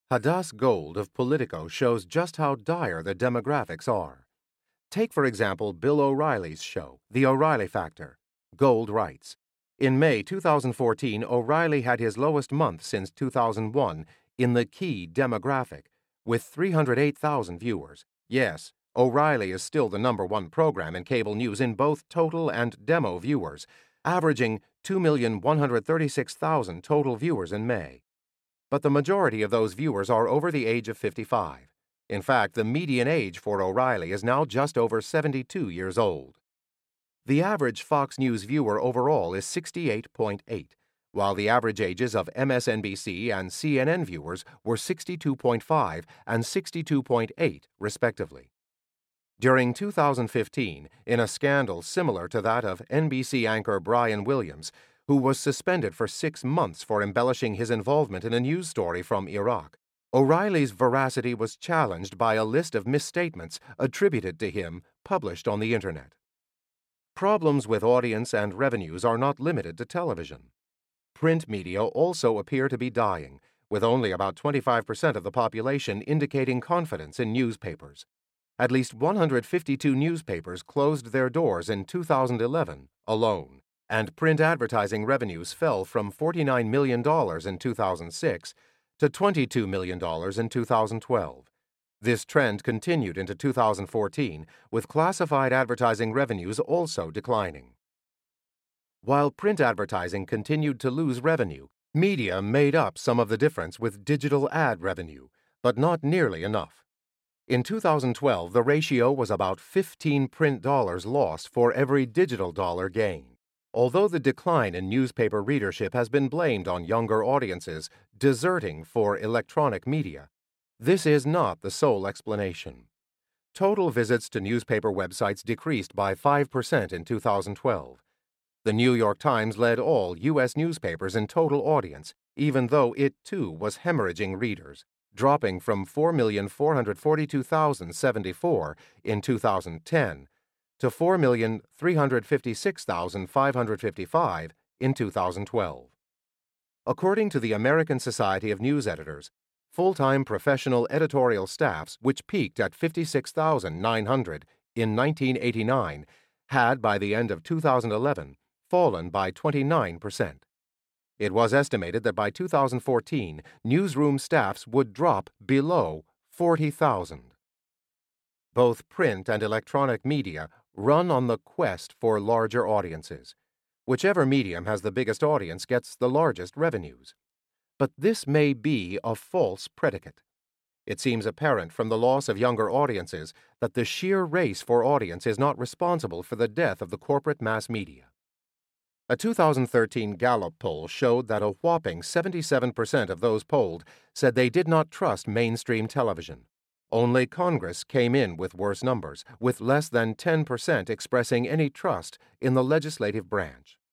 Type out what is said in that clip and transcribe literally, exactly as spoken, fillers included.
Hadass Gold of Politico shows just how dire the demographics are. Take, for example, Bill O'Reilly's show, The O'Reilly Factor. Gold writes, in May two thousand fourteen, O'Reilly had his lowest month since two thousand one in the key demographic, with three hundred eight thousand viewers. Yes, O'Reilly is still the number one program in cable news in both total and demo viewers, averaging two million one hundred thirty-six thousand total viewers in May. But the majority of those viewers are over the age of fifty-five. In fact, the median age for O'Reilly is now just over seventy-two years old. The average Fox News viewer overall is sixty-eight point eight, while the average ages of M S N B C and C N N viewers were sixty-two point five and sixty-two point eight, respectively. During two thousand fifteen, in a scandal similar to that of N B C anchor Brian Williams, who was suspended for six months for embellishing his involvement in a news story from Iraq, O'Reilly's veracity was challenged by a list of misstatements attributed to him published on the Internet. Problems with audience and revenues are not limited to television. Print media also appear to be dying, with only about twenty-five percent of the population indicating confidence in newspapers. At least one hundred fifty-two newspapers closed their doors in two thousand eleven alone, and print advertising revenues fell from forty-nine million dollars in two thousand six to twenty-two million dollars in two thousand twelve. This trend continued into two thousand fourteen, with classified advertising revenues also declining. While print advertising continued to lose revenue, media made up some of the difference with digital ad revenue, but not nearly enough. In two thousand twelve, the ratio was about fifteen print dollars lost for every digital dollar gained. Although the decline in newspaper readership has been blamed on younger audiences deserting for electronic media, this is not the sole explanation. Total visits to newspaper websites decreased by five percent in two thousand twelve. The New York Times led all U S newspapers in total audience, even though it too was hemorrhaging readers, dropping from four million four hundred forty-two thousand seventy-four in two thousand ten to four million three hundred fifty-six thousand five hundred fifty-five in two thousand twelve. According to the American Society of News Editors, full-time professional editorial staffs, which peaked at fifty-six thousand nine hundred in nineteen eighty-nine, had, by the end of two thousand eleven, fallen by twenty-nine percent. It was estimated that by two thousand fourteen, newsroom staffs would drop below forty thousand. Both print and electronic media run on the quest for larger audiences. Whichever medium has the biggest audience gets the largest revenues. But this may be a false predicate. It seems apparent from the loss of younger audiences that the sheer race for audience is not responsible for the death of the corporate mass media. A two thousand thirteen Gallup poll showed that a whopping seventy-seven percent of those polled said they did not trust mainstream television. Only Congress came in with worse numbers, with less than ten percent expressing any trust in the legislative branch.